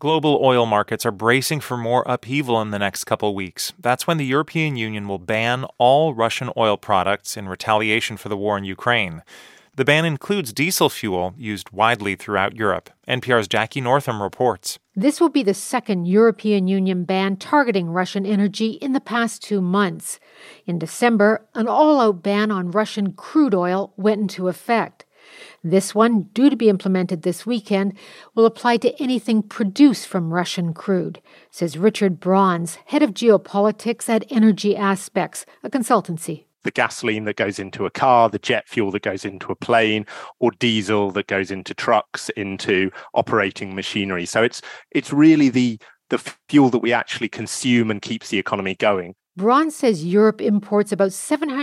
Global oil markets are bracing for more upheaval in the next couple weeks. That's when the European Union will ban all Russian oil products in retaliation for the war in Ukraine. The ban includes diesel fuel used widely throughout Europe. NPR's Jackie Northam reports. This will be the second European Union ban targeting Russian energy in the past 2 months. In December, an all-out ban on Russian crude oil went into effect. This one, due to be implemented this weekend, will apply to anything produced from Russian crude, says Richard Bronze, head of geopolitics at Energy Aspects, a consultancy. The gasoline that goes into a car, the jet fuel that goes into a plane, or diesel that goes into trucks, into operating machinery. So it's really the fuel that we actually consume and keeps the economy going. Braun says Europe imports about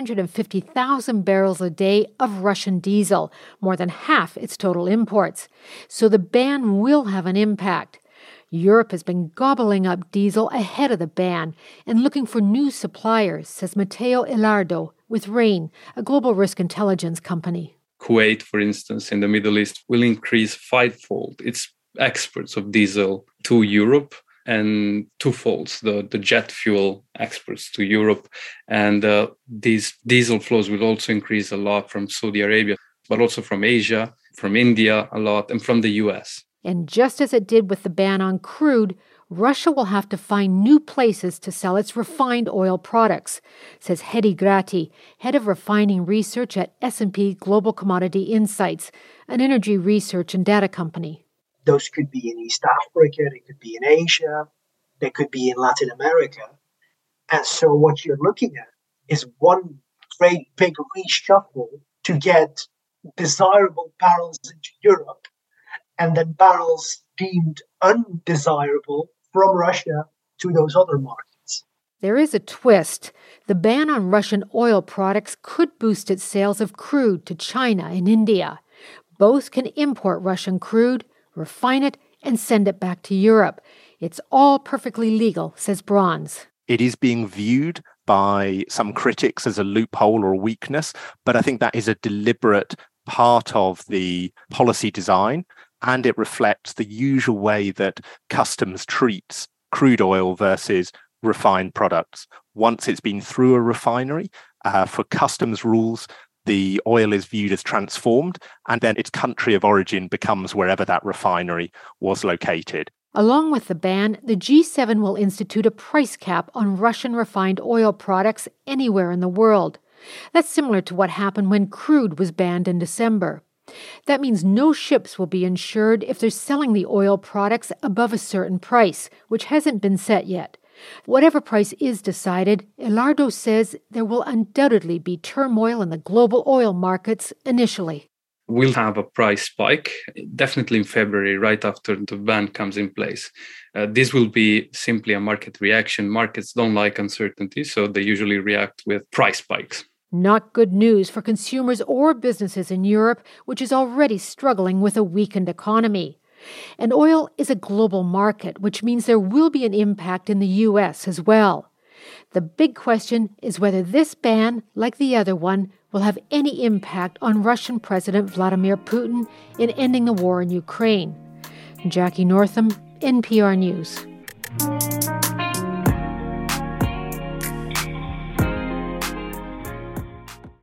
750,000 barrels a day of Russian diesel, more than half its total imports. So the ban will have an impact. Europe has been gobbling up diesel ahead of the ban and looking for new suppliers, says Matteo Ilardo with Rain, a global risk intelligence company. Kuwait, for instance, in the Middle East, will increase fivefold its exports of diesel to Europe, and twofolds the jet fuel exports to Europe. And these diesel flows will also increase a lot from Saudi Arabia, but also from Asia, from India a lot, and from the US. And just as it did with the ban on crude, Russia will have to find new places to sell its refined oil products, says Hedi Grati, head of refining research at S&P Global Commodity Insights, an energy research and data company. Those could be in East Africa, they could be in Asia, they could be in Latin America. And so what you're looking at is one great big reshuffle to get desirable barrels into Europe and then barrels deemed undesirable from Russia to those other markets. There is a twist. The ban on Russian oil products could boost its sales of crude to China and India. Both can import Russian crude, refine it, and send it back to Europe. It's all perfectly legal, says Bronze. It is being viewed by some critics as a loophole or a weakness, but I think that is a deliberate part of the policy design, and it reflects the usual way that customs treats crude oil versus refined products. Once it's been through a refinery, for customs rules, the oil is viewed as transformed, and then its country of origin becomes wherever that refinery was located. Along with the ban, the G7 will institute a price cap on Russian refined oil products anywhere in the world. That's similar to what happened when crude was banned in December. That means no ships will be insured if they're selling the oil products above a certain price, which hasn't been set yet. Whatever price is decided, Ilardo says there will undoubtedly be turmoil in the global oil markets initially. We'll have a price spike, definitely in February, right after the ban comes in place. This will be simply a market reaction. Markets don't like uncertainty, so they usually react with price spikes. Not good news for consumers or businesses in Europe, which is already struggling with a weakened economy. And oil is a global market, which means there will be an impact in the U.S. as well. The big question is whether this ban, like the other one, will have any impact on Russian President Vladimir Putin in ending the war in Ukraine. Jackie Northam, NPR News.